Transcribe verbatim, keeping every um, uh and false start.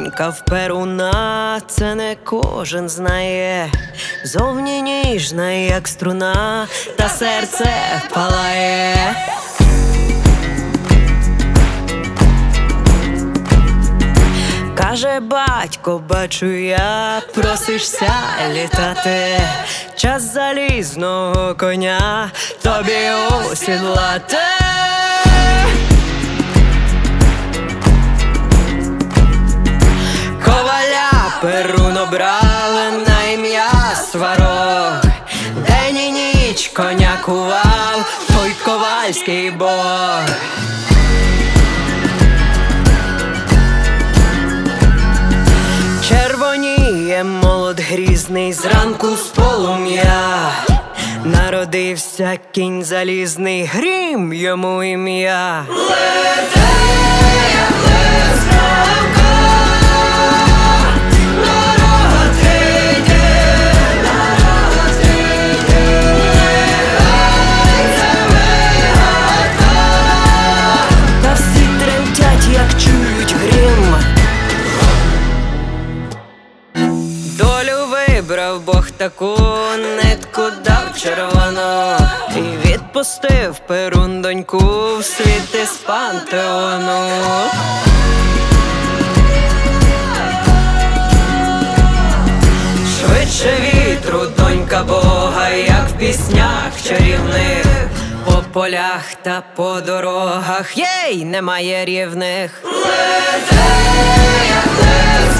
донька в Перуна, це не кожен знає. Зовні ніжна, як струна, та серце палає. Каже батько, бачу я, просишся літати, час залізного коня тобі осідлати. Коваля Перун обрали на ім'я Сварог, день і ніч коня кував той ковальський бог. Червоніє молот грізний зранку з полум'я, народився кінь залізний, Грім йому ім'я. Лете, як блискавка, дорога ти йди, дорога ти йди, нехай це вигадка. Та всі тремтять, як чують грім. Долю вибрав Бог таку, нитку дав червону, і відпустив Перун доньку в світ із пантеону. Швидше вітру донька Бога, як в піснях чарівних, по полях та по дорогах, єй, немає рівних. Лете, як лес.